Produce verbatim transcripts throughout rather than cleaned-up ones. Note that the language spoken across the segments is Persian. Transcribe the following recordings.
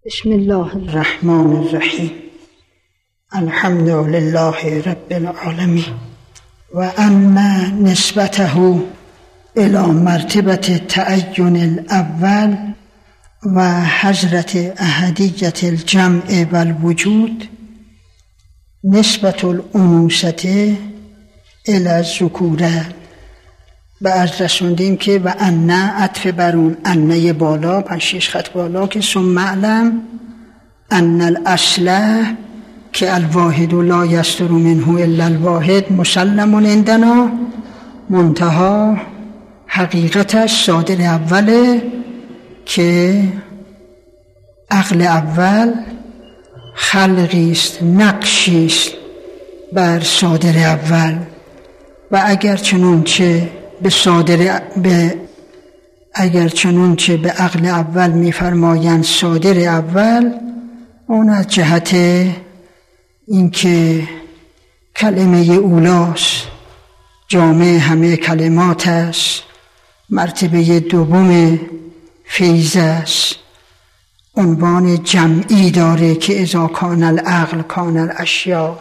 بسم الله الرحمن الرحیم. الحمد لله رب العالمین و اما نسبته الى مرتبه تعین الاول و حضرت احدیت الجمع و الوجود نسبت الانوثه الى الذکوره. به عرض رسوندیم که و انه عطف بر اون انه بالا پنج شش خط بالا که ثم اعلم ان الاصل که الواحد لا یصدر منه الا الواحد مسلم عندنا، منتها حقیقتش صادر اوله که عقل اول خلقی است، نقشی است بر صادر اول و اگر چنون چه به صادر به اگر چنون چه به عقل اول می‌فرمایند صادر اول، اون از جهت اینکه کلمه اولاست، جامع همه کلمات است، مرتبه دوم فیض است، عنوان جمعی داره که اذا کان العقل کان الاشیاء.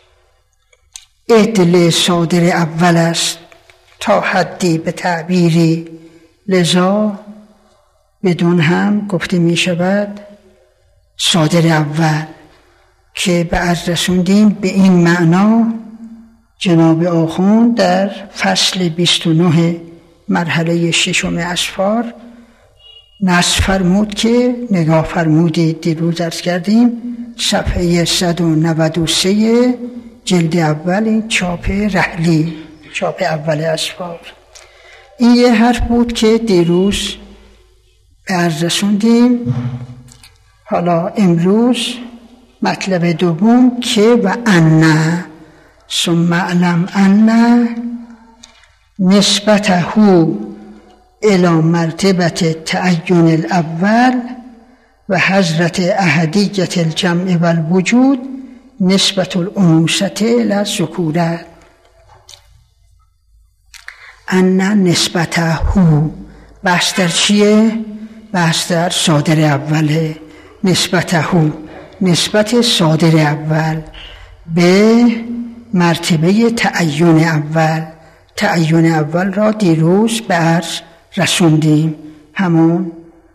عدل صادر اول است تا حدی به تعبیری، لذا بدون هم گفته می شود صادر اول که به عرض رسوندیم. به این معنا جناب آخوند در فصل بیست و نه مرحله ششم اسفار نص فرمود که نگاه فرمودید دیروز عرض کردیم صفحه صد و نود و سه جلد اول، این چاپ رحلی، چاپ اول اسفار. این یه حرف بود که دیروز به عرض رسوندیم. حالا امروز مطلب دوم که و انه ثم اعلم انه نسبته الى مرتبه تعین الاول و حضرت احدیت الجمع و الوجود نسبت الانوثه الى الذکوره. ان نسبته بحث در چیه؟ بحث در صادر اوله. نسبته نسبت صادر اول به مرتبه تعین اول. تعین اول را دیروز به عرض رسوندیم، همون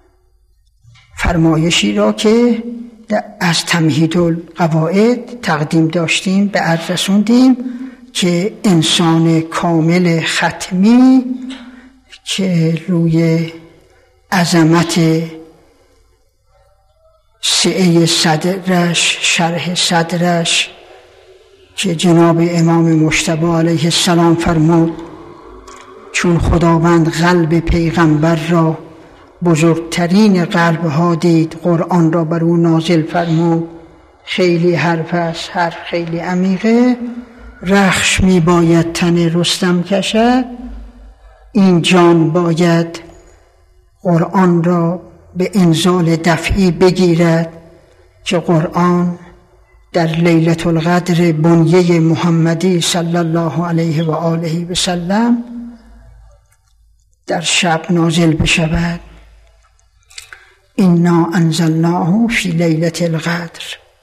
فرمایشی را که از تمهید القواعد تقدیم داشتیم به عرض رسوندیم که انسان کامل ختمی که روی عظمت سعه صدرش، شرح صدرش که جناب امام مجتبی علیه السلام فرمود چون خداوند قلب پیغمبر را بزرگترین قلب ها دید، قرآن را بر او نازل فرمود، خیلی حرف است، حرف خیلی عمیقه، رخش می باید تن رستم کشد، این جان باید قرآن را به انزال دفعی بگیرد که قرآن در لیلة القدر بنیه محمدی صلی الله علیه و آله و سلم در شب نازل بشود. انا انزلناه فی لیلة القدر،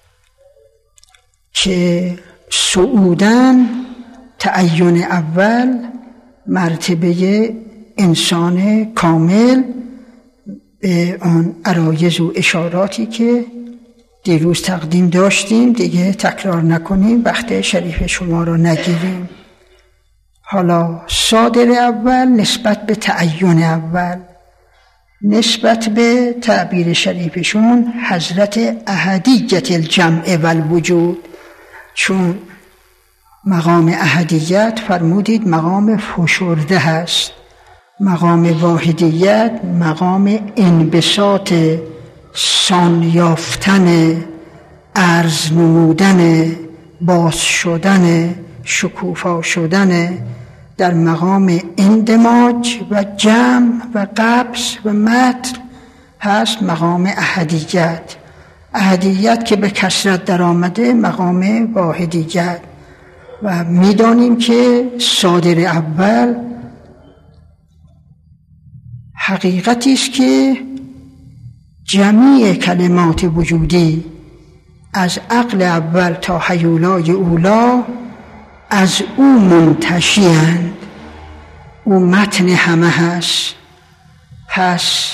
که صعودن تعین اول مرتبه انسان کامل به آن عرایض و اشاراتی که دیروز تقدیم داشتیم دیگه تکرار نکنیم، وقت شریف شما را نگیریم. حالا صادر اول نسبت به تعین اول، نسبت به تعبیر شریفشون حضرت احدیت الجمع و الوجود، چون مقام احدیت فرمودید مقام فشرده هست، مقام واحدیت مقام انبساط، سان یافتن، عرض نمودن، باز شدن، شکوفا شدن. در مقام اندماج و جمع و قبض و متن هست مقام احدیت. احدیت که به کثرت در آمده مقام واحدیت. و میدانیم که صادر اول حقیقتی است که جمیع کلمات وجودی از عقل اول تا هیولای اولا از او منتشی‌اند. او متن همه هست. پس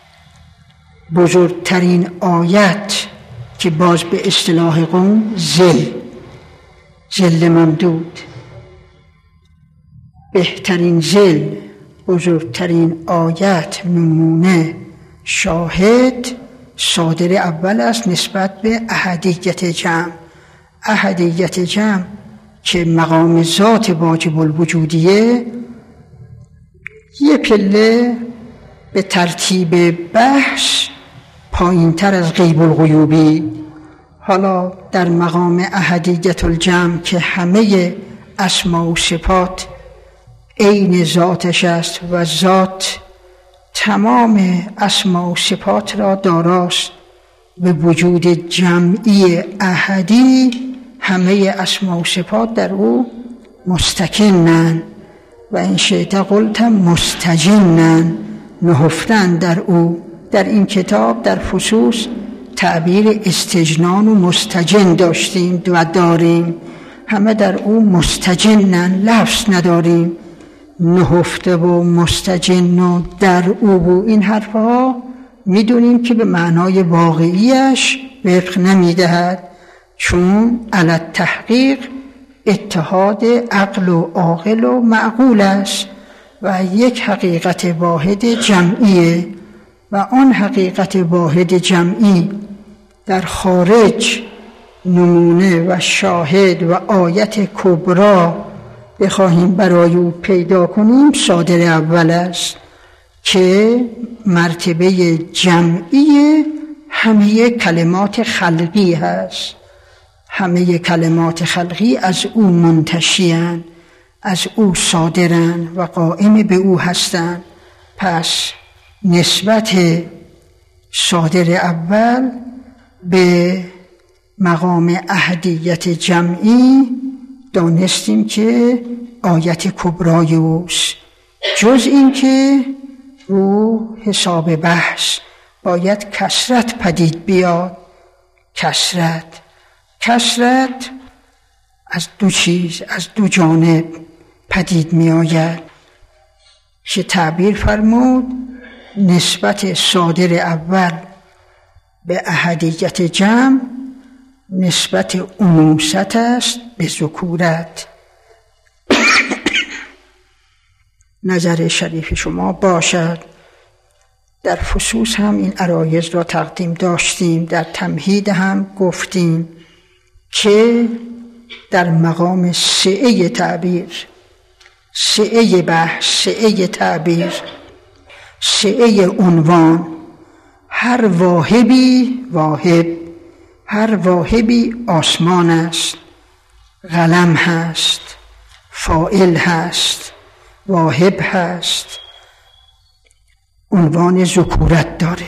بزرگترین آیت که باز به اصطلاح قوم ذل ذل ممدود، بهترین ذل، بزرگترین آیت، نمونه، شاهد صادر اول است نسبت به احدیت جمع. احدیت جمع که مقام ذات واجب الوجودیه، یه پله به ترتیب بحث پایین تر از غیب الغیوبی. حالا در مقام احدیت الجمع که همه اسما و صفات عین ذاتش است و ذات تمام اسما و صفات را داراست، به وجود جمعی احدی همه اسما و صفات در او مستکنن و این شیطه قلت مستجنن، نهفتن در او. در این کتاب در فصوص تعبیر استجنان و مستجن داشتیم و داریم، همه در او مستجنن، لفظ نداریم. نهفته و مستجن و در او و این حرفها میدونیم که به معنای واقعیش وفق نمیدهد، چون علی تحقیق اتحاد عقل و عاقل و معقول است و یک حقیقت واحد جمعیه و آن حقیقت واحد جمعی در خارج نمونه و شاهد و آیت کبرا بخواهیم برای او پیدا کنیم صادر اول است که مرتبه جمعی همه کلمات خلقی هست. همه کلمات خلقی از او منتشی‌اند، از او صادرند و قائم به او هستند. پس نسبت صادر اول به مقام احدیت جمعی دانستیم که آیت کبرای اوست. جز این که رو حساب بحث باید کثرت پدید بیاد. کثرت کثرت از دو چیز، از دو جانب پدید می آید که تعبیر فرمود نسبت صادر اول به احدیت جمع نسبت انوثت است به ذکورت. نظر شریف شما باشد. در فصوص هم این عرایض را تقدیم داشتیم، در تمهید هم گفتیم که در مقام سعه تعبیر، سعه بحث، سعه تعبیر، سعه عنوان، هر واهبی واهب، هر واهبی آسمان است، قلم هست، فاعل هست، واهب هست، عنوان ذکورت داره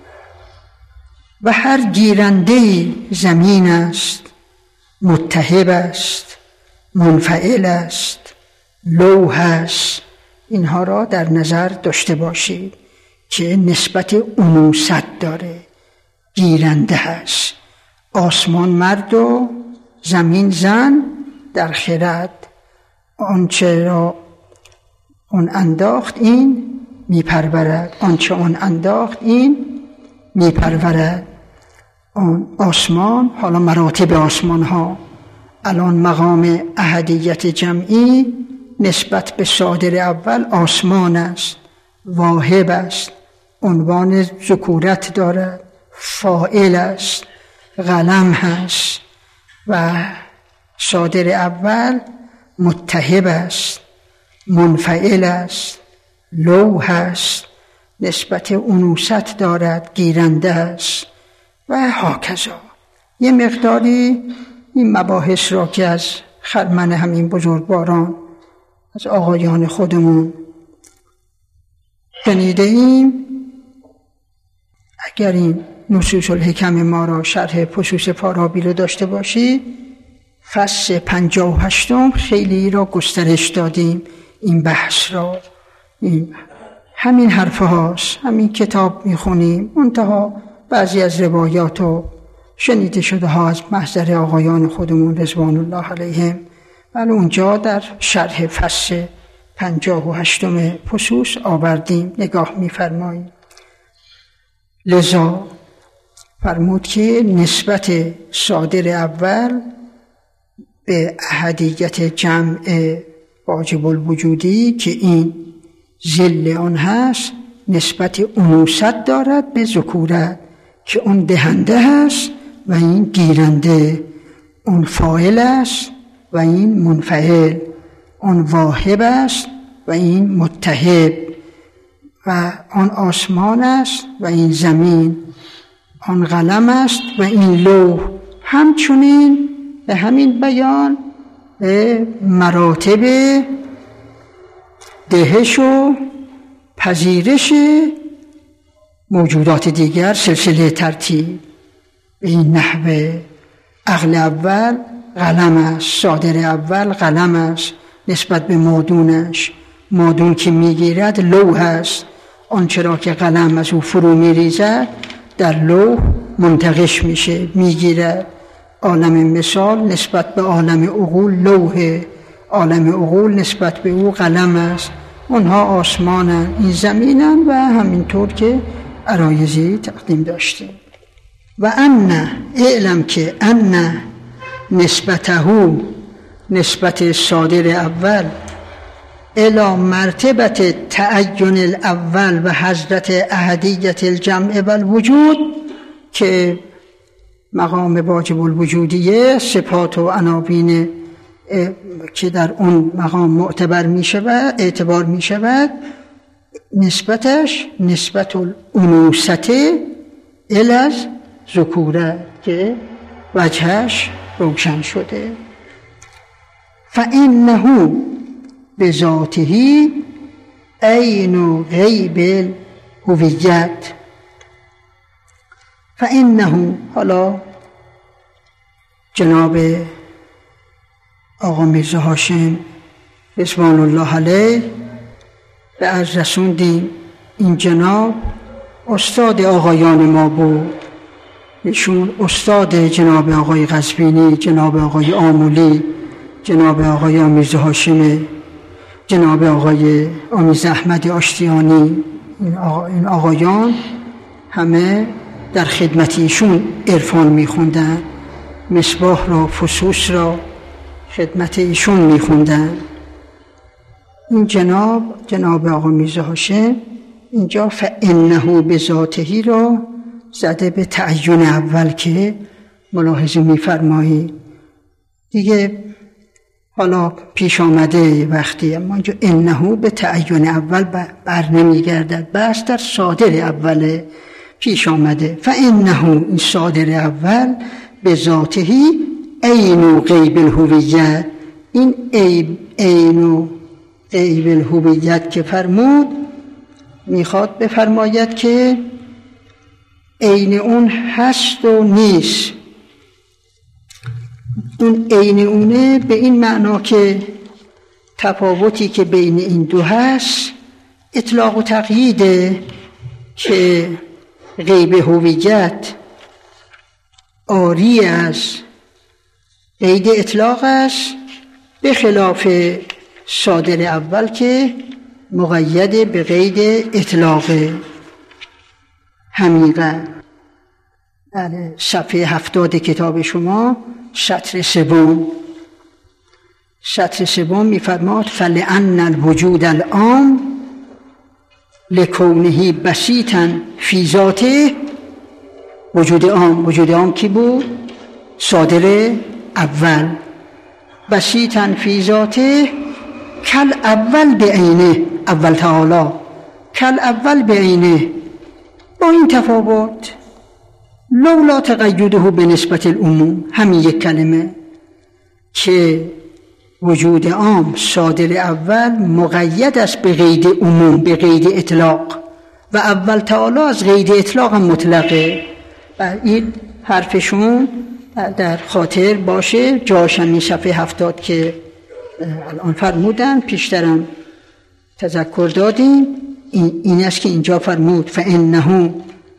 و هر گیرنده زمین است، متهب است، منفعل است، لوح است. اینها را در نظر داشته باشید که نسبت انوثت داره، گیرنده هست. آسمان مرد و زمین زن در خرد، آنچه را اون انداخت این میپرورد، آنچه اون انداخت این میپرورد. آن آسمان، حالا مراتب آسمان ها، الان مقام احدیت جمعی نسبت به صادر اول آسمان است، واهب است، عنوان ذکورت دارد، فاعل است، قلم هست و صادر اول متهب است، منفعل است، لوح است، نسبت انوثت دارد، گیرنده است و هاکذا. یه مقداری این مباحث را که از خرمن همین بزرگواران، از آقایان خودمون شنیده ایم، اگر این نصوص الحکم ما را شرح فصوص فارابی رو داشته باشید، فصل پنجاه و هشتم خیلی را گسترش دادیم. این بحث را، این همین حرف هاست، همین کتاب میخونیم، منتها بعضی از روایات و شنیده شده ها از محضر آقایان خودمون رضوان الله علیهم، ولی اونجا در شرح فصل پنجاه و هشتم فصوص آوردیم، نگاه می‌فرماییم. لذا فرمود که نسبت صادر اول به احدیت جمع واجب الوجودی که این ذل آن هست، نسبت انوثت دارد به ذکورت که اون دهنده هست و این گیرنده، اون فاعل است و این منفعل، اون واهب است و این متهب، و آن آسمان است و این زمین، آن قلم است و این لوح. همچنین به همین بیان به مراتب دهش و پذیرش موجودات دیگر سلسله ترتیب به این نحوه. عقل اول قلم است، صادر اول قلم است نسبت به مادونش، مادون که میگیرد لوح است، آنچرا که قلم از او فرو میریزد در لوح منتقش میشه میگیرد. عالم مثال نسبت به عالم عقول لوح، عالم عقول نسبت به او قلم است. اونها آسمانن، این زمینن، و همینطور که عرایزی تقدیم داشتیم. و ان اعلم که ان نسبته، نسبت صادر اول الی مرتبت تعین الاول و حضرت احدیت الجمع و الوجود، که مقام واجب الوجودیه، صفات و عناوین که در اون مقام معتبر می شود، اعتبار می شود، نسبتش نسبت الانوثت الی ذکورت که وجهش روشن شده. فانه بذاته عین غیب الهویت. فانه، حالا جناب آقا میرزا هاشم رضوان الله علیه به عرض رسوندیم این جناب استاد آقایان ما بود. ایشون استاد جناب آقای قزوینی، جناب آقای آمولی، جناب آقای میرزا هاشم، جناب آقای آمیز احمد آشتیانی، این, آقا، این آقایان همه در خدمت ایشون عرفان میخوندن، مصباح را، فصوص را خدمت ایشون میخوندن. این جناب جناب آقا میرزا هاشم اینجا فانه بذاته را زده به تعین اول که ملاحظه میفرمایید دیگه. حالا پیش آمده وقتی، اما اینجا انه به تعین اول بر نمیگردد، بس در صادر اول پیش آمده. فانه، این صادر اول به ذاته عین غیب الهویت، این عین غیب الهویت که فرمود میخواد بفرماید که عین اون هست و نیست. اون عین اونه به این معنا که تفاوتی که بین این دو هست اطلاق و تقییده، که غیب هویت عاری از قید اطلاق است، به خلاف صادر اول که مقید به قید اطلاق. حمیقه بله، صفحه هفتاد کتاب شما، سطر سوم، سطر سوم میفرماد فلأن الوجود العام لکونه بسیطا فی ذاته. وجود عام، وجود عام کی بود؟ صادر اول. بسیطا فی ذاته کل اول به عینه، اول تعالی کل اول به عینه، با این تفاوت لولا تقیده به نسبت العموم، همین یک کلمه که وجود عام صادر اول مقید است به قید عموم، به قید اطلاق، و اول تعالی از قید اطلاق هم مطلقه. و این حرفشون در خاطر باشه، جاش همین صفحه هفتاد که الان فرمودن، پیشترم تذکر دادیم. این, این است که اینجا فرمود فانه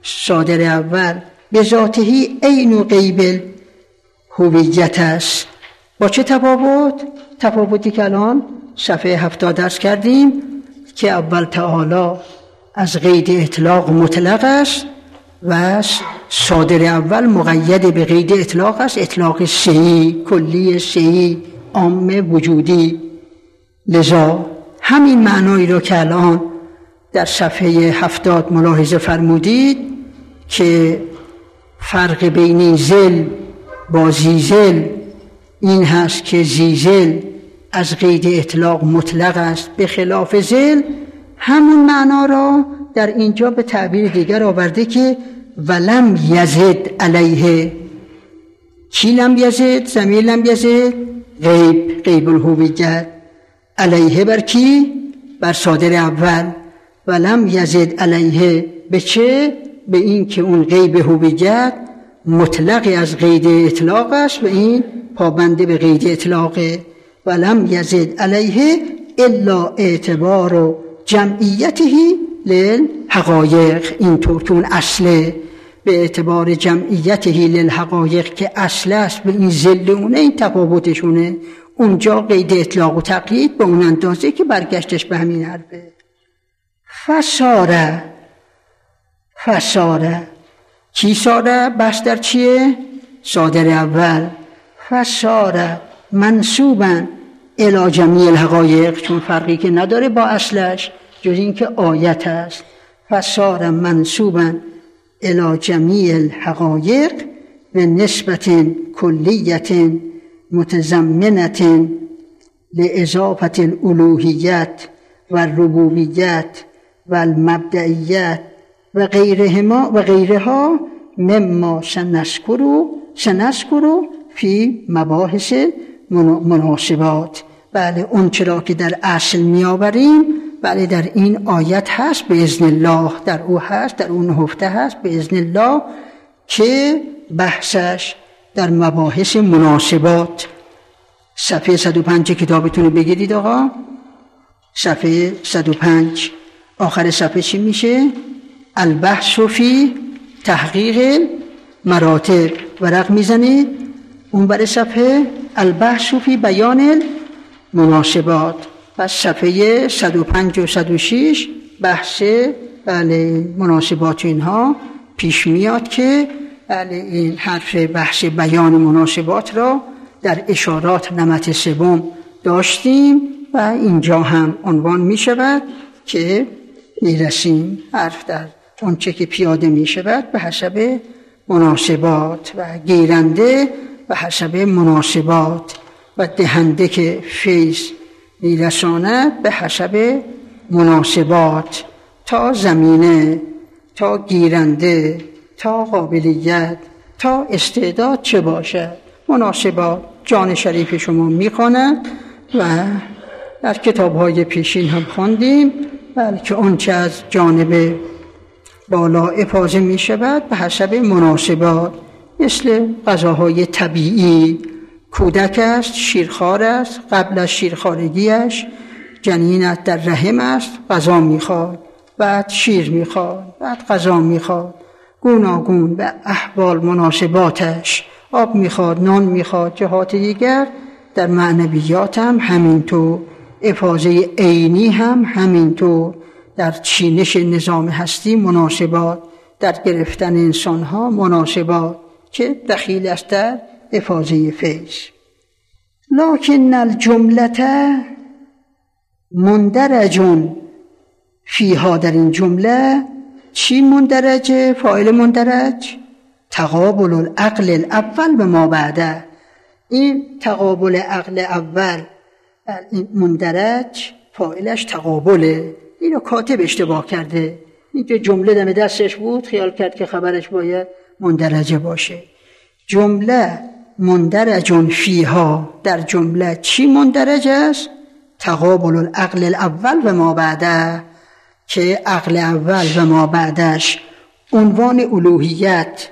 صادر اول به ذاتهی عین و غیب هویت است. با چه تفاوت؟ تفاوتی که الان صفحه هفتاد درس کردیم که اول تعالی از قید اطلاق مطلق است و صادر اول مقید به قید اطلاق است، اطلاق صحیح، کلی، صحیح، عام، وجودی. لذا همین معنایی رو که الان در صفحه هفتاد ملاحظه فرمودید که فرق بین زل با زیزل این هست که زیزل از قید اطلاق مطلق است به خلاف زل، همون معنا را در اینجا به تعبیر دیگر آورده که ولم یزد علیه. کی لم یزد؟ ضمیر لم یزد غیب، غیب الهویت. علیه بر کی؟ بر صادر اول. ولم یزد علیه به چه؟ به این که اون غیب هویت مطلق از قید اطلاق است و این پابنده به قید اطلاقه. ولم یزد علیه الا اعتبار و جمعیته للحقایق. اینطور که اون اصله به اعتبار جمعیته للحقایق که اصل است به این ذل اونه، این تفاوتشونه. اونجا قید اطلاق و تقیید به اون اندازه که برگشتش به همین حرفه. فساره فساره کی ساره؟ بس در چیه؟ صادر اول. فساره منصوبا الی جمیع الحقایق، چون فرقی که نداره با اصلش جز این که آیت است. فساره منصوبا الی جمیع الحقایق و نسبت کلیت متضمنت لاضافه الالوهیت و الربوبیت و المبدئیت و غیرهما و غیرها مما سنذکر سنذکر فی مباحث مناسبات. بله اون چرا که در اصل میآوریم بله در این آیت هست به اذن الله، در او هست، در اون نهفته هست به اذن الله که بحثش در مباحث مناسبات. صفحه صد و پنج کتابتون رو بگیرید آقا، صفحه صد و پنج آخر صفحه چی میشه؟ البحث فی تحقیق مراتب. ورق میزنید اون بر صفحه البحث فی بیان مناسبات. پس صفحه صد و پنج و صد و شش بحث بله مناسبات اینها پیش میاد که بله این حرف بحث بیان مناسبات را در اشارات نمط سوم داشتیم و اینجا هم عنوان می شود که میرسیم حرف در اون چه که پیاده می شود به حسب مناسبات و گیرنده به حسب مناسبات و دهنده که فیض میرساند به حسب مناسبات تا زمینه، تا گیرنده، تا قابلیت، تا استعداد چه باشد. مناسبات جان شریف شما میخواند و در کتاب‌های پیشین هم خواندیم بلکه اون چه از جانب بالا افاضه می شود به حسب مناسبات، مثل غذاهای طبیعی. کودک است، شیرخوار است، قبل از شیرخوارگیش جنین در رحم است، غذا میخواد، بعد شیر میخواد، بعد غذا میخواد، گوناگون به احوال مناسباتش آب میخواد، نان میخواد. جهات دیگر در معنویات هم همینطور، افاضه عینی هم همینطور، در چینش نظام هستی مناسبات، در گرفتن انسانها مناسبات که دخیل است در افاضه فیض. لکن الجمله مندرجون فیها، در این جمله چی مندرجه؟ فاعل مندرج تقابل العقل الاول به ما بعده. این تقابل عقل اول این مندرج فاعلش تقابله. اینو کاتب اشتباه کرده، اینجا جمله دم دستش بود خیال کرد که خبرش باید مندرجه باشه. جمله مندرجون فیها، در جمله چی مندرج است؟ تقابل العقل الاول و ما بعده، که عقل اول و ما بعدش عنوان الوهیت،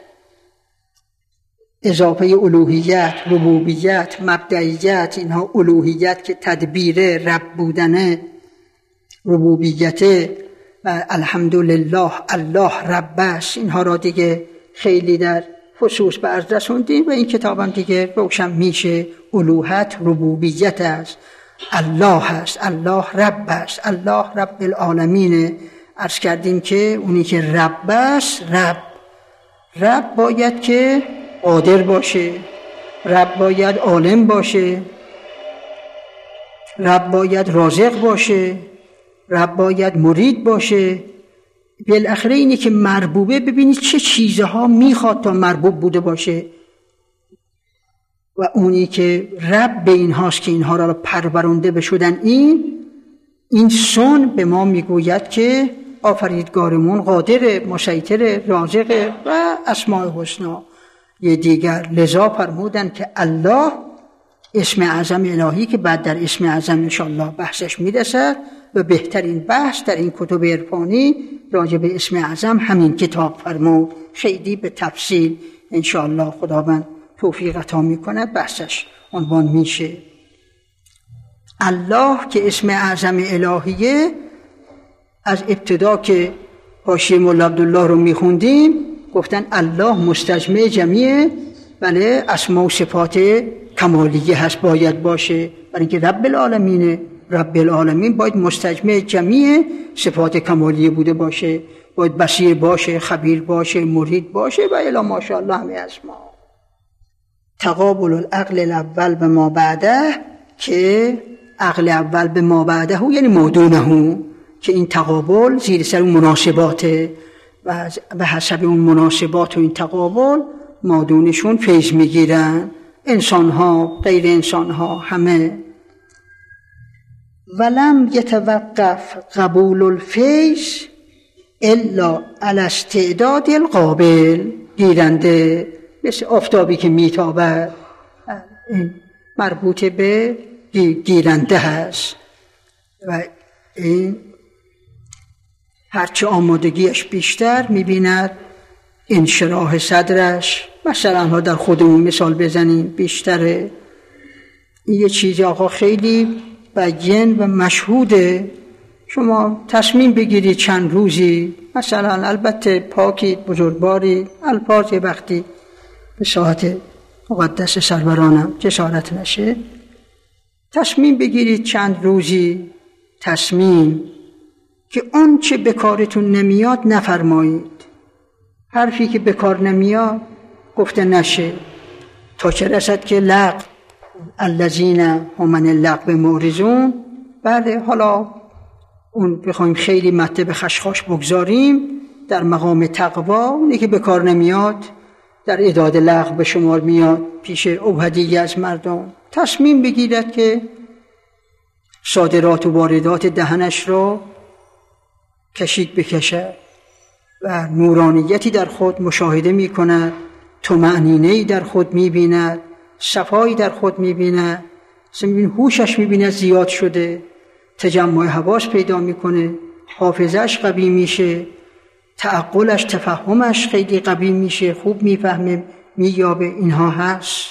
اضافه الوهیت، ربوبیت، مبدئیت، اینها الوهیت که تدبیر رب بودنه، ربوبیت و الحمدلله الله رب است. اینها را دیگه خیلی در خصوص به عرض رسوندیم و این کتاب هم دیگه روشن میشه. الوهیت ربوبیت است، الله است، الله رب است، الله رب العالمین. عرض کردیم که اونی که رب است، رب رب باید که قادر باشه، رب باید عالم باشه، رب باید رازق باشه، رب باید مرید باشه. بالاخره اینی که مربوبه، ببینید چه چیزها میخواد تا مربوب بوده باشه. و اونی که رب به این هاست که اینها را پرورنده بشدن، این این سن به ما میگوید که آفریدگارمون قادر، مسیطر، رازق و اسماء حسنا یه دیگر. لذا فرمودن که الله اسم اعظم الهی که بعد در اسم اعظم انشاءالله بحثش میرسد و بهترین بحث در این کتب عرفانی راجع به اسم اعظم همین کتاب فرمود. خیلی به تفصیل انشاءالله خداوند توفیق عطا میکند بحثش عنوان میشه. الله که اسم اعظم الهیه، از ابتدا که حاشیه مولا عبدالله رو میخوندیم گفتن الله مستجمع جمعی بله اسما و صفات کمالیه هست، باید باشه، برای اینکه رب العالمینه. رب العالمین باید مستجمع جمعی صفات کمالیه بوده باشه، باید بصیر باشه، خبیر باشه، مرید باشه و الی ماشاءالله همه اسما. تقابل العقل الاول به ما بعده، که عقل اول به ما بعده یعنی مودونه، که این تقابل زیر سر اون مناسباته و به حسب اون مناسبات و این تقابل مادونشون فیض میگیرن، انسان ها غیر انسان ها همه. ولم یتوقف قبول الفیض الا علی استعداد القابل. گیرنده مثل آفتابی که میتابد، این مربوط به گیرنده هست و این هرچه آمادگیش بیشتر میبیند انشراح صدرش، مثلا ها در خودمون مثال بزنیم، بیشتره. این یه چیز آقا خیلی بیان و مشهوده. شما تصمیم بگیرید چند روزی، مثلا البته پاکید، بزرگوارید، الفاظ وقتی به ساعت مقدس سرورانم جسارت نشه، تصمیم بگیرید چند روزی، تصمیم که اون چه به کارتون نمیاد نفرمایید، حرفی که به کار نمیاد گفته نشه، تا چه رسد که لغو الذین هم من اللغو معرضون. بله حالا اون بخوایم خیلی مطلب خشخاش بگذاریم، در مقام تقوا اونی که به کار نمیاد در اعداد لغو به شمار میاد پیش اوهدی از مردم. تصمیم بگیرد که صادرات و واردات دهنش را کشید بکشد و نورانیتی در خود مشاهده می کند، طمأنینه‌ای در خود می بیند، صفایی در خود می بیند، هوشش می بیند زیاد شده، تجمع حواس پیدا می کنه، حافظش قوی میشه، تعقلش تفهمش خیلی قوی میشه، خوب میفهمه، مییابه اینها هست.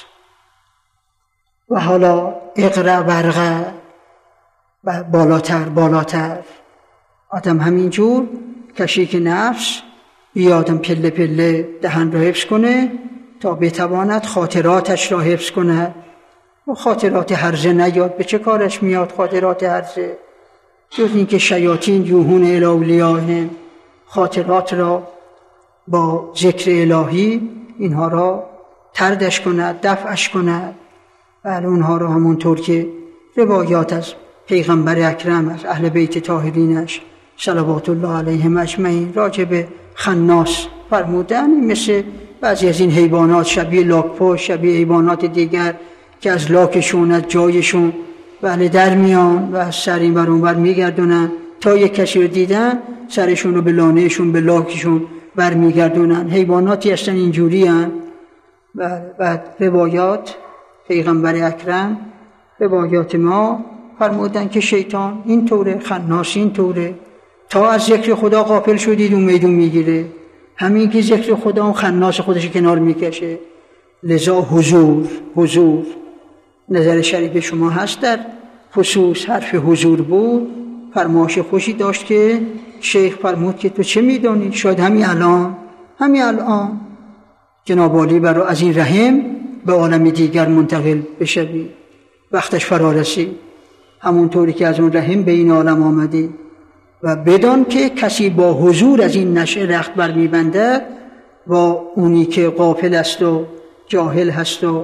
و حالا اقرأ ورقه و بالاتر بالاتر آدم همینجور کشیک نفس بیادم پله پله دهن را حفظ کنه تا بتواند خاطراتش را حفظ کنه. و خاطرات هرزه نیاد، به چه کارش میاد خاطرات هرزه؟ جز این که شیاطین یوهون الی اولیاءهم، خاطرات را با ذکر الهی اینها را طردش کند، دفعش کند. بله اونها را همونطور که روایات از پیغمبر اکرم، از اهل بیت طاهرینش صلوات الله علیهم اجمعین راجع به خناس فرمودن، مثل بعضی از این حیوانات شبیه لاک‌پشت، شبیه حیوانات دیگر که از لاکشون از جایشون بله در میان و از سر این ور اون ور میگردونن، تا یک کسی رو دیدن سرشون رو به لانهشون به لاکشون بر میگردونن. حیواناتی هستن اینجوری هستن. بعد روایات پیغمبر اکرم، روایات ما فرمودن که شیطان این طوره، خناس این طوره، تا از ذکر خدا غافل شدید اون میدون میگیره، همین که ذکر خدا اون خناس خودش کنار میکشه. لذا حضور حضور نظر شریف شما هست در خصوص حرف حضور بود، فرمایش خوشی داشت که شیخ فرمود که تو چه میدانی؟ شاید همین الان همین الان جناب عالی برای از این رحم به عالم دیگر منتقل بشوی. وقتش فرا رسید، همونطوری که از اون رحم به این عالم آمدی. و بدان که کسی با حضور از این نشأه رخت بر میبنده و اونی که غافل است و جاهل هست و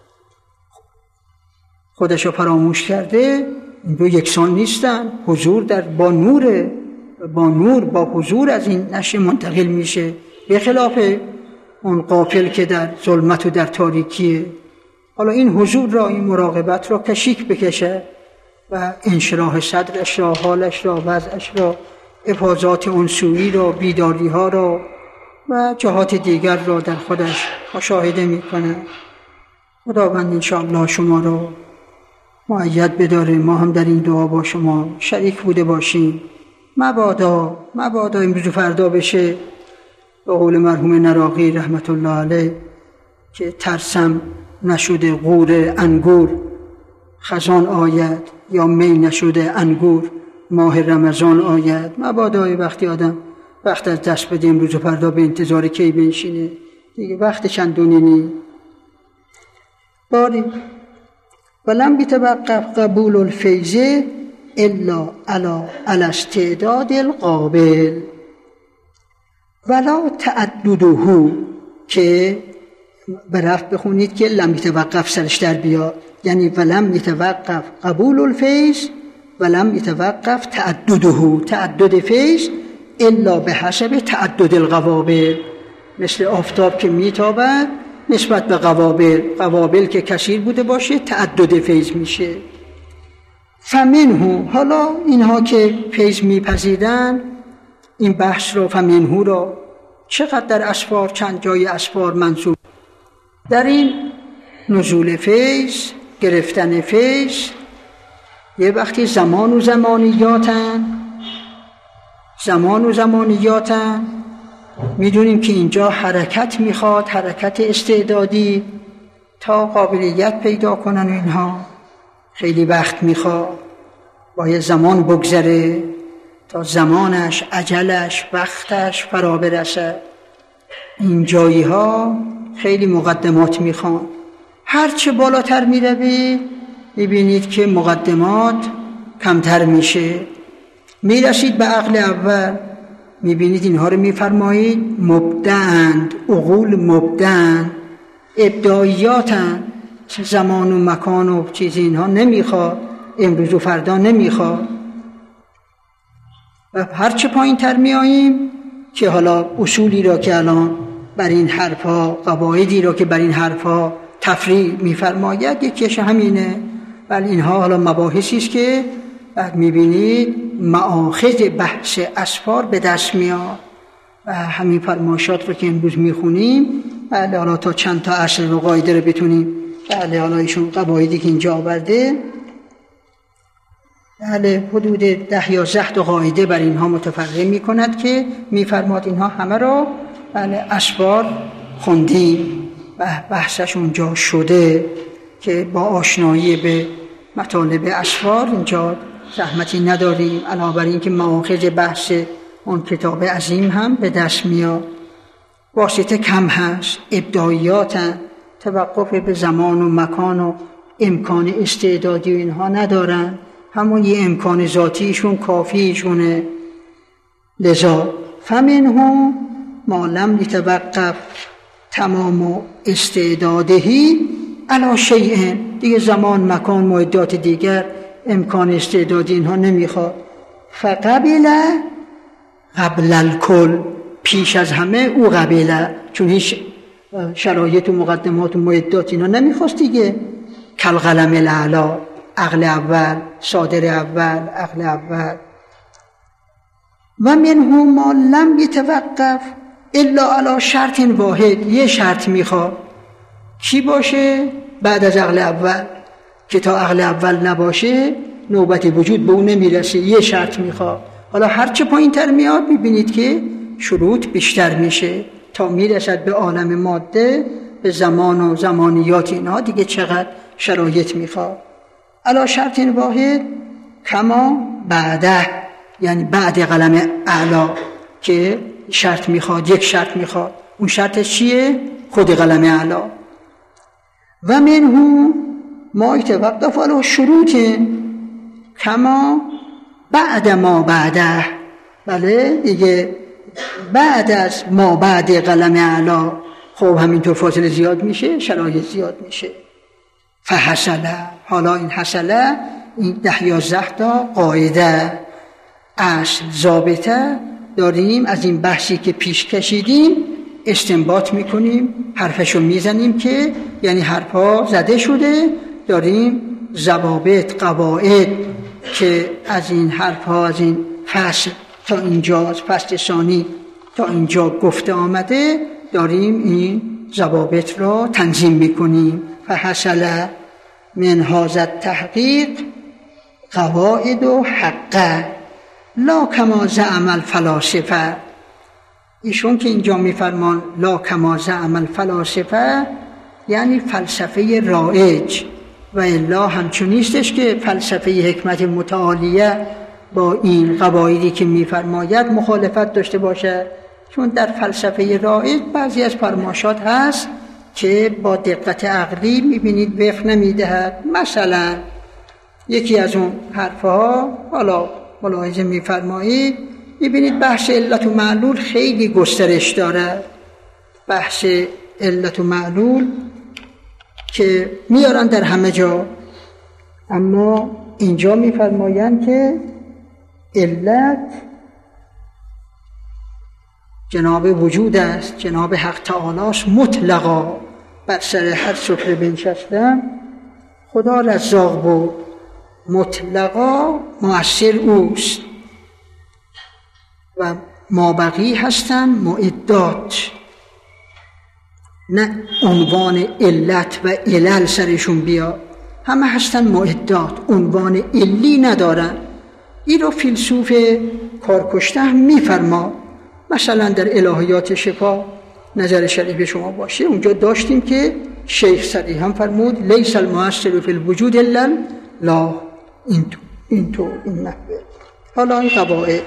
خودشو فراموش کرده، این دو یکسان نیستن. حضور در با نور با نور با حضور از این نشأه منتقل میشه، به خلاف اون غافل که در ظلمت و در تاریکیه. حالا این حضور را، این مراقبت را کشیک بکشه و انشراح صدرش را، حالش را، وضعش را، افاضات انسویی را، بیداری ها را و جهات دیگر را در خودش مشاهده میکنه. خداوند انشاءالله شما را مؤید بداره، ما هم در این دعا با شما شریک بوده باشیم. مبادا مبادا امروز و فردا بشه به قول مرحوم نراقی رحمت الله علیه که ترسم نشده غور انگور خزان آید، یا می نشده انگور ماه رمضان آید. مبادا وقتی آدم وقت از دست بده امروز و فردا به انتظار کی بنشینه دیگه، وقت چندونی نی. باری ولم بیتوقف قبول الفیض الا علی الاستعداد القابل ولا تعدده، که برفت بخونید که لم یتوقف سرش در بیاد، یعنی ولم یتوقف قبول الفیض ولم یتوقف تعدده، تعدد فیض الا به حسب تعدد القوابل، مثل آفتاب که میتابد نسبت به قوابل، قوابل که کثیر بوده باشه تعدد فیض میشه. فمنه، حالا اینها که فیض میپذیرن این بحث رو فمنه را چقدر در اسفار، چند جای اسفار منصوب در این نزول فیض، گرفتن فیض، یه وقتی زمان و زمانیاتن زمان و زمانیاتن میدونیم که اینجا حرکت میخواد، حرکت استعدادی تا قابلیت پیدا کنن. اینها خیلی وقت میخواد، باید زمان بگذره تا زمانش، اجلش، وقتش فرا برسه. این جایی ها خیلی مقدمات میخوان. هرچه بالاتر میروی میبینید که مقدمات کمتر میشه. میرسید به عقل اول، میبینید اینها رو میفرمایید مبدعند، عقول مبدعند، ابداعیاتند، زمان و مکان و چیزی اینها نمیخواد، امروز و فردا نمیخواد. و هرچه پایین تر میاییم که حالا اصولی را که الان بر این حرفا، قواعدی را که بر این حرفا تفریع میفرماید یکیش همینه. ولی اینها حالا مباحثی است که بعد میبینید مآخذ بحث اسفار به دست میاد و همین فرمایشات رو که امروز میخونیم، بله حالا تا چند تا اصل و قاعده رو بتونیم، بله حالا ایشون قواعدی که اینجا آورده، بله حدود ده یا ده تا قاعده بر اینها متفرع میکند که میفرماد اینها همه رو بله اسفار خوندیم و بحثش اونجا شده که با آشنایی به مطالب اسفار اینجا زحمتی نداریم. علاوه بر این که مآخذ بحث اون کتاب عظیم هم به دست میاد، واسطه کم هست، ابداعیاتن، توقف به زمان و مکان و امکان استعدادی و اینها ندارن، همون یه امکان ذاتیشون کافیشونه. لذا فمنهم ما لم یتوقف تمام استعدادهی علی شیء، دیگه زمان مکان معدات دیگر امکان استعدادی اینها نمیخواد. فقبل قبل الکل، پیش از همه او قبله، چون هیچ شرایط و مقدمات و معدات اینا نمیخواست دیگه. کل قلم الاعلی، عقل اول، صادر اول، عقل اول. و منهم ما لم یتوقف الا علی شرط واحد، یه شرط میخواد. کی باشه؟ بعد از عقل اول، که تا عقل اول نباشه نوبت وجود به اون نمیرسه. یه شرط میخواد. حالا هرچه پایین تر میاد میبینید که شروط بیشتر میشه تا میرسد به عالم ماده، به زمان و زمانیات اینها دیگه چقدر شرایط میخواد. علا شرط واحد کما بعده، یعنی بعد قلم اعلا که شرط میخواد، یک شرط میخواد. اون شرط چیه؟ خود قلم اعلا. و منه ما یتوقف علی شروط کما بعد ما بعده. بله دیگه بعد از ما بعد قلم اعلا خب همینطور فاصله زیاد میشه، شرایط زیاد میشه. فحصله، حالا این حصله این ده یازده تا قاعده اصل ضابطه داریم از این بحثی که پیش کشیدیم، استنباط میکنیم، حرفشو میزنیم که یعنی حرفا زده شده، داریم ضوابط قواعد که از این حرفا از این فصل تا اینجا، از فصل ثانی تا اینجا گفته آمده، داریم این ضوابط را تنظیم میکنیم. فحصل من هذا التحقیق قواعد و حقه لا کما زعم الفلاسفه. ایشون که اینجا میفرمان لا کما زعم الفلاسفه یعنی فلسفه رایج، و الا همچون نیستش که فلسفه حکمت متعالیه با این قواعدی که میفرماید مخالفت داشته باشه، چون در فلسفه رایج بعضی از فرماشات هست که با دقت عقلی میبینید وفق نمیدهد. مثلا یکی از اون حرفها حالا ملاحظه میفرمایید، میبینید بحث علت و معلول خیلی گسترش داره. بحث علت و معلول که میارن در همه جا، اما اینجا میفرمایند که علت جناب وجود است، جناب حق تعالی است مطلقا. بر سر هر سفره بنشستم خدا رزاق بود، مطلقا مؤثر اوست و مابقی هستن معدات، نه عنوان علت و علل سرشون بیاد، همه هستن معدات، عنوان علی ندارن. این رو فیلسوف کارکشته هم میفرما. مثلا در الهیات شفا نظر شریف شما باشه، اونجا داشتیم که شیخ صدیق هم فرمود لیس المؤثر فی الوجود الا لا، این تو این تو این نحوه. حالا این قواعد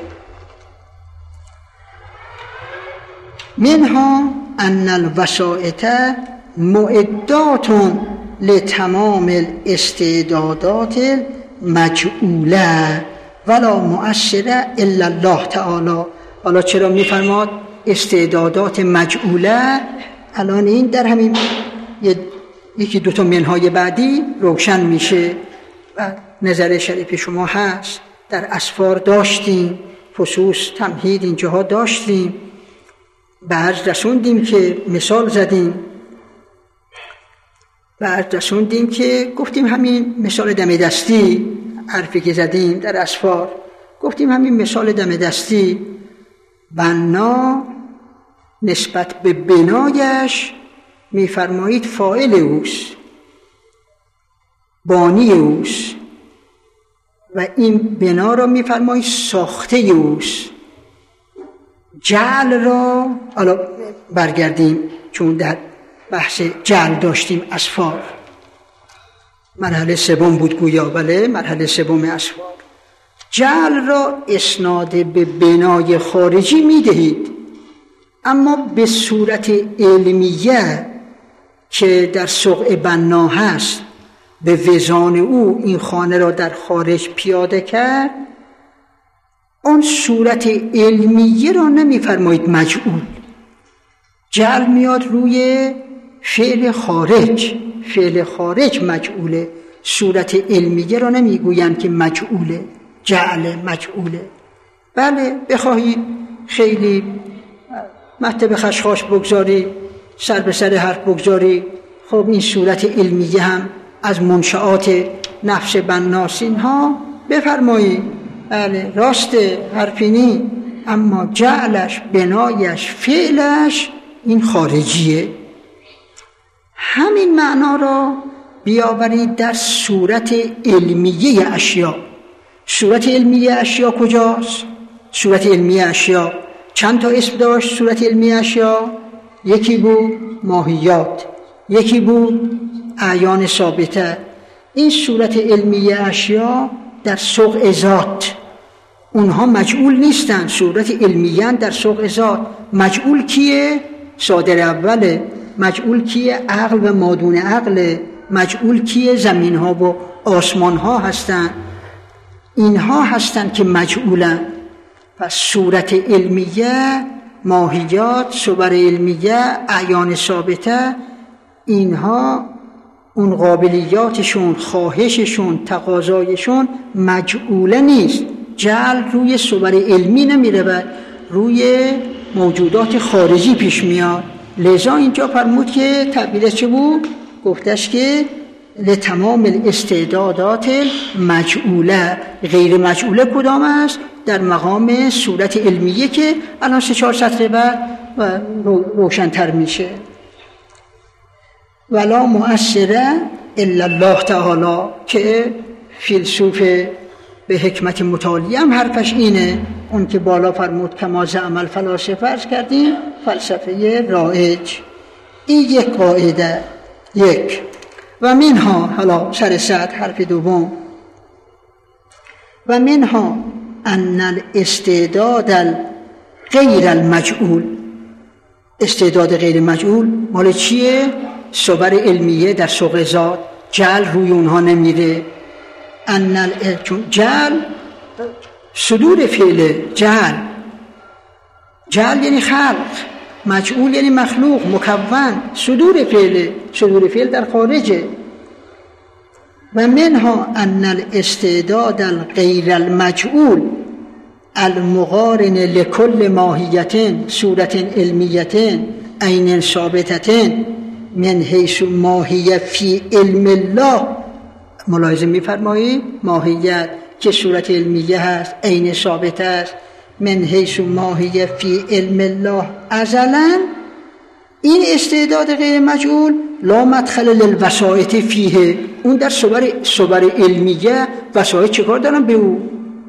منها ان الوسائط معدات لتمام الاستعدادات مجعوله ولا مؤثر الا الله تعالی. حالا چرا میفرماد استعدادات مجعوله؟ الان این در همین یکی دوتا منهای بعدی روشن میشه و نظر شریف شما هست. در اسفار داشتیم، فصوص تمهید اینجاها داشتیم، بعد رسوندیم که مثال زدیم، بعد رسوندیم که گفتیم همین مثال دم دستی، حرفی که زدیم در اسفار گفتیم همین مثال دم دستی، بنا نسبت به بنایش میفرمایید فاعل اوست، بانی اوست، و این بنا را میفرمایید ساخته اوست. جعل را حالا برگردیم چون در بحث جعل داشتیم اسفار، مرحله سوم بود گویا، بله مرحله سوم اسفار. جعل را اسناد به بنای خارجی میدهید، اما به صورت علمیه که در سقع بنا هست به وزان او این خانه را در خارج پیاده کرد، اون صورت علمیه را نمیفرمایید مجعول. جعل میاد روی فعل خارج، فعل خارج مجعوله، صورت علمیه را نمیگویند که مجعوله، جعل مجعوله. بله بخواهید خیلی مطلب خشخاش بگذاری، سر به سر حرف بگذاری، خب این صورت علمیه هم از منشآت نفس بناسین ها بفرمایید، بله راسته حرفینی، اما جعلش، بنایش، فعلش این خارجیه. همین معنا را بیاورید در صورت علمیه اشیا. صورت علمیه اشیا کجاست؟ صورت علمیه اشیا چند تا اسم داشت؟ صورت علمیه اشیا یکی بود ماهیات، یکی بود اعیان ثابته. این صورت علمیه اشیا در سوق ذات اونها مجعول نیستن، صورت علمیان در سوق ذات. مجعول کیه؟ صادر اوله. مجعول کیه؟ عقل و مادون عقل. مجعول کیه؟ زمین ها و آسمان ها هستن. اینها هستن که مجعولن. پس صورت علمیه، ماهیات، صور علمیه، اعیان ثابته، اینها اون قابلیاتشون، خواهششون، تقاضایشون مجعوله نیست. جعل روی صور علمی نمیره و روی موجودات خارجی پیش میاد. لذا اینجا فرمود که تعبیرش چه بود؟ گفتش که لتمام الاستعدادات مجعوله. غیر مجعوله کدام است؟ در مقام صورت علمیه که الان سه چهار سطر بعد و روشن‌تر میشه. ولا مؤثره الا الله تعالی، که فیلسوف به حکمت متعالی هم حرفش اینه. اون که بالا فرمود کما زعم الفلاسفه، فرض کردیم فلسفه رایج. این یک قاعده. یک و منها، حالا سر سطر حرف دوم، و منها ان الاستعداد غیر المجعول. استعداد غیر مجعول مال چیه؟ صور علمیه در سوق ذات. جعل روی اونها نمیره. ان جعل صدور فعل. جعل جعل یعنی خلق، مجعول یعنی مخلوق، مکون. صدور فعل، صدور فعل در خارجه. و منها ان الاستعداد غیر المجعول المقارن لكل ماهیت صورت علمیت عین ثابتت من حیث ماهیه فی علم الله. ملاحظه می‌فرمایید ماهیت که صورت علمیه هست، عین ثابت است، من حیث ماهیه فی علم الله ازلا. این استعداد غیر مجعول لا مدخل للوسائط فیه. اون در صور صور علمیه وسائط چه کار دارن به او؟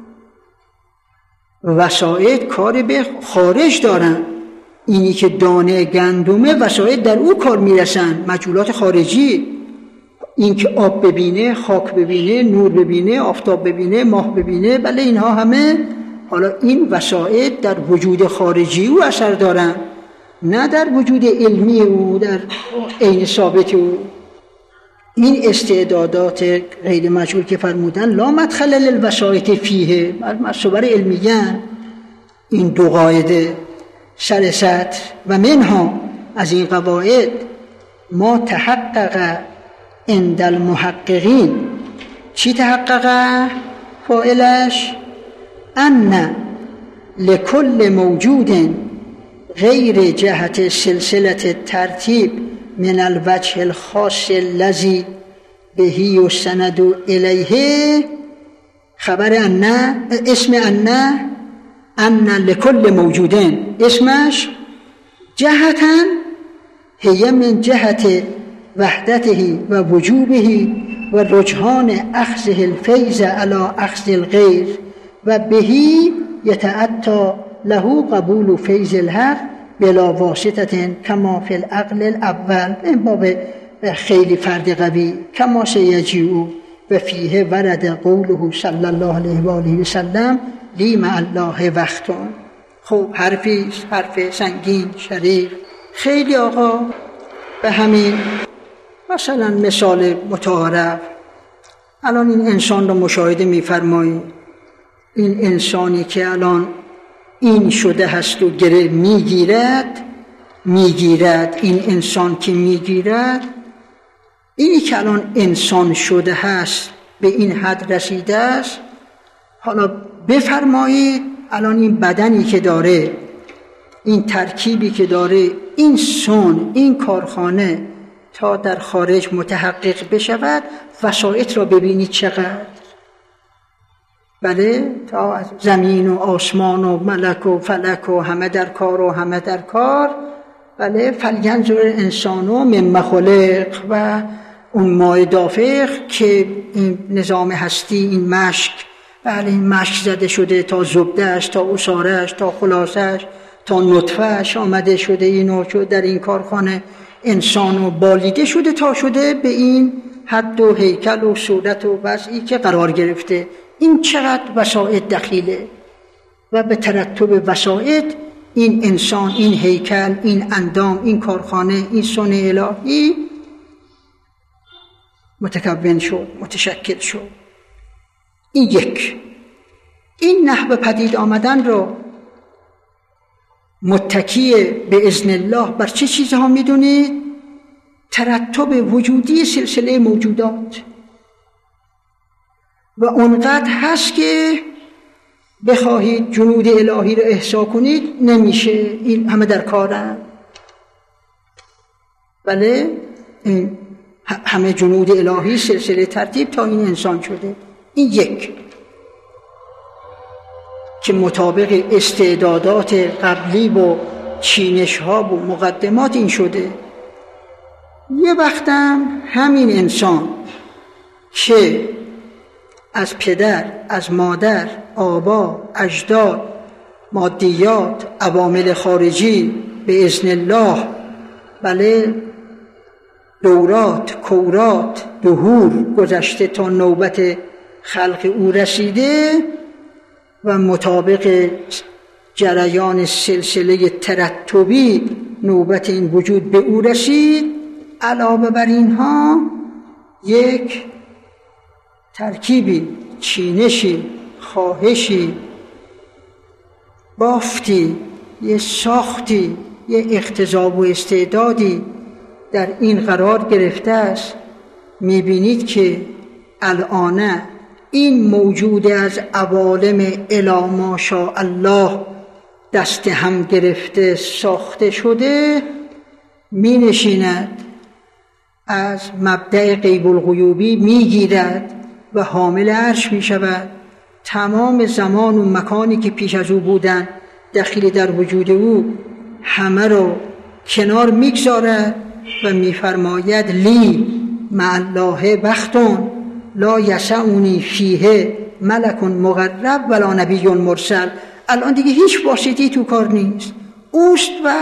وسائط کار به خارج دارن. اینی که دانه گندمه وسائط در او کار میرسن، مجعولات خارجی. این که آب ببینه، خاک ببینه، نور ببینه، آفتاب ببینه، ماه ببینه، بله اینها همه حالا این وسائط در وجود خارجی او اثر دارن، نه در وجود علمی او، در عین ثابت او. این استعدادات غیر مجعول که فرمودن لا مدخل للوسائط فیه، صور علمیه. این دو قاعده سر سطر. و منها، از این قواعد، ما تحقق عند المحققین. چی تحقق؟ فاعلش ان لكل موجود غیر جهت سلسله ترتیب من الوجه الخاص الذي به یستند الیه. خبر ان، اسم ان، ان لكل موجود، اسمش جهتا هي من جهت وحدته و وجوبه و رجحان اخذه الفیض على اخذ الغیر و بهی یتأتی له قبول فیض الحق بلا واسطه کما فی العقل الاول. این باب خیلی فرد قوی. کما سیجیء و فیه ورد قوله صلی الله علیه و آله و سلم لی مع الله وقتون. خب حرفی حرف سنگین شریف. خیلی آقا به همین مثلا مثال متعارف، الان این انسان رو مشاهده می‌فرمایید. این انسانی که الان این شده هست و گره میگیرد میگیرد این انسان که میگیرد، اینی که الان انسان شده هست به این حد رسیده است. حالا بفرمایید الان این بدنی که داره، این ترکیبی که داره، این سون، این کارخانه تا در خارج متحقق بشود، وسایط را ببینید چقدر. بله، تا زمین و آسمان و ملک و فلک و همه در کار و همه در کار. بله، فلینظر الانسان مما خلق. و اون ماء دافق که این نظام هستی، این مشک، بله این مشک زده شده تا زبدهش، تا عصارهش، تا خلاصش، تا نطفهش آمده شده اینو شده در این کارخانه انسانو بالیده شده تا شده به این حد و هیکل و صورت و وضعی که قرار گرفته. این چقدر وسایط دخیله. و به ترتب وسائط این انسان، این هیکل، این اندام، این کارخانه، این صنع الهی متکون شد، متشکل شد. این یک. این نحو پدید آمدن رو متکی به اذن الله بر چه چیزها میدونید؟ ترتب وجودی سلسله موجودات. و اونقدر هست که بخواهید جنود الهی رو احصا کنید نمیشه، این همه در کارن. بله، این همه جنود الهی سلسله ترتیب تا این انسان شده. این یک که مطابق استعدادات قبلی و چینش ها و مقدمات این شده. یه وقتم همین انسان که از پدر، از مادر، آبا، اجداد، مادیات، عوامل خارجی به اذن الله، بله، دورات، کورات، دهور گذشته تا نوبت خلق او رسیده و مطابق جریان سلسله ترتبی نوبت این وجود به او رسید. علاوه بر اینها یک ترکیبی، چینشی، خواهشی، بافتی، یه ساختی، یه اقتضا و استعدادی در این قرار گرفته است. میبینید که الان این موجود از عوالم الی ما شاء الله دست هم گرفته ساخته شده، می نشیند، از مبدأ غیب الغیوبی می گیرد و حامل عرش می شود. تمام زمان و مکانی که پیش از او بودن دخیل در وجود او همه رو کنار می گذارد و می فرماید لی مع الله وقتون لا یسعنی فیه ملک مقرب ولا نبی مرسل. الان دیگه هیچ واسطه‌ای تو کار نیست، اوست و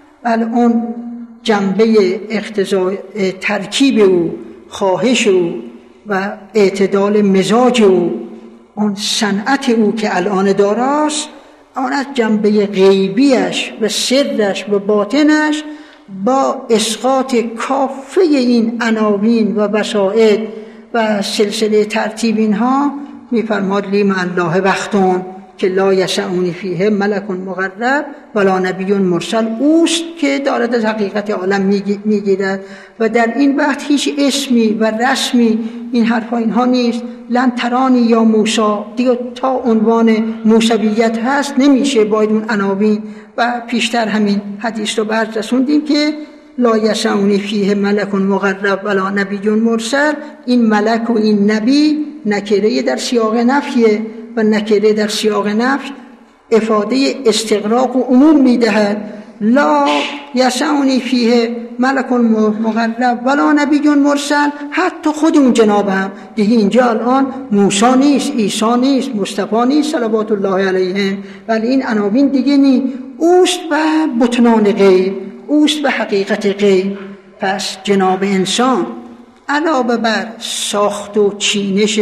الان جنبه اقتضا ترکیب او، خواهش او و اعتدال مزاج او، اون صنعت او که الان داراست، آن از جنبه غیبیش و سرش و باطنش با اسقاط کافه این عناوین و وسائط و سلسله ترتیب اینها میفرماد لی مع الله وقتون که لا یسعنی فیه ملک مقرب ولا نبی مرسل. اوست که دارد از حقیقت عالم میگیرد و در این وقت هیچ اسمی و رسمی این حرفا اینها نیست. لن ترانی یا موسی دیگه تا عنوان موسویت هست نمیشه، باید اون عناوین و پیشتر همین حدیث رو برد رسوندیم که لا یسعنی فیه ملک مقرب ولا نبی مرسل. این ملک و این نبی نکره در سیاق نفیه و نکره در سیاق نفی افاده استغراق و عموم میدهد. لا یسعنی فیه ملک مقرب ولا نبی مرسل، حتی خود اون جناب هم دیگه اینجا الان موسی نیست، عیسی نیست، مصطفی نیست صلوات الله علیهم، ولی این عناوین دیگه نی، اوست و بطنان غیب، اوست و حقیقت غیب. پس جناب انسان علاوه بر ساخت و چینش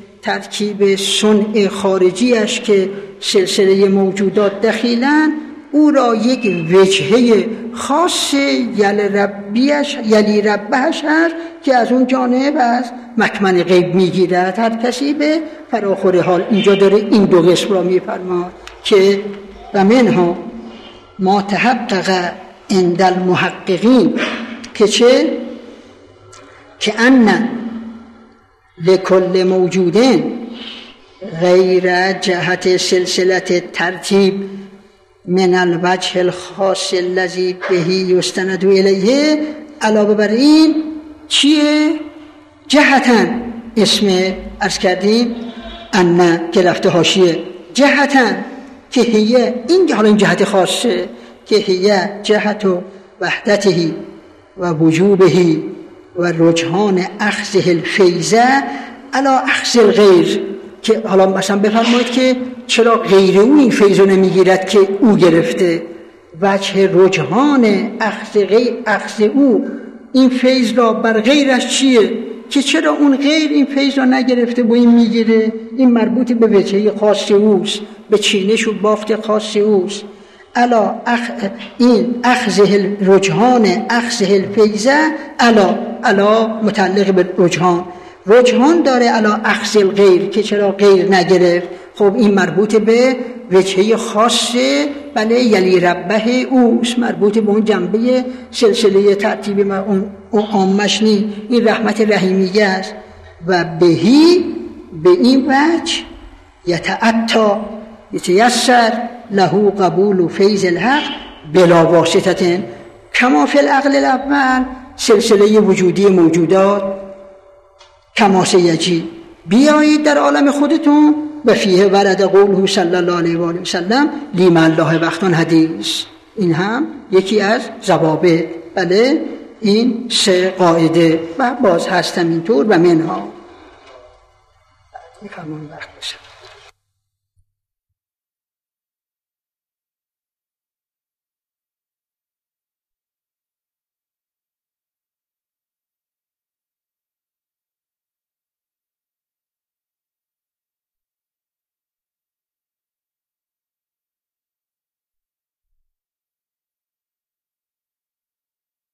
ترکیب صنع خارجیش که سلسله موجودات دخیلن، او را یک وجهه خاص یل ربیش یلی ربهش هست که از اون جانب از مکمن غیب میگیرد. هر کسی به فراخور حال اینجا داره این دو قسم را میفرماد که و منها ما تحقق عند المحققین که چه که ان لکل موجودین غیر جهت سلسله ترتیب من الوجه الخاص الذي به یستند الیه. علاوه بر این چیه؟ جهتن اسم عرض کردیم ان که رفته حاشیه، جهتن که هیه، این حالا این جهت خاصه که هیه جهت و وحدته و وجوبه و رجحان اخذه الفیضه علی اخذ الغیر. که حالا مثلا بفرمایید که چرا غیر او این فیض رو نمیگیرد که او گرفته؟ وجه رجحان اخذ غیر اخذ او این فیض را بر غیرش چیه که چرا اون غیر این فیض را نگرفته و این میگیره؟ این مربوط به وجهه خاص اوست. به چینش و بافت خاص اوست. الا اخ این اخذه الرجحان اخذه الفیضه الا الا متعلق به رجحان، رجحان داره الا اخذ الغیر که چرا غیر نگرفت. خب این مربوط به وجهه خاصه بله یلی ربه اوست، مربوط به اون جنبه سلسله ترتیب اون عامش نی، این رحمت رحیمیه است. و بهی به این وجه یتعطا یتیسر له قبول فیض الحق بلا واسطه کما فی العقل الاول سلسله وجودی موجودات کما سیجی. بیایید در عالم خودتون و فیه ورد قوله صلی الله علیه و آله و سلم لیم الله وقتان حدیث. این هم یکی از ضوابط بله این سه قاعده و باز هستم اینطور و منها. این فرمان وقت بشه.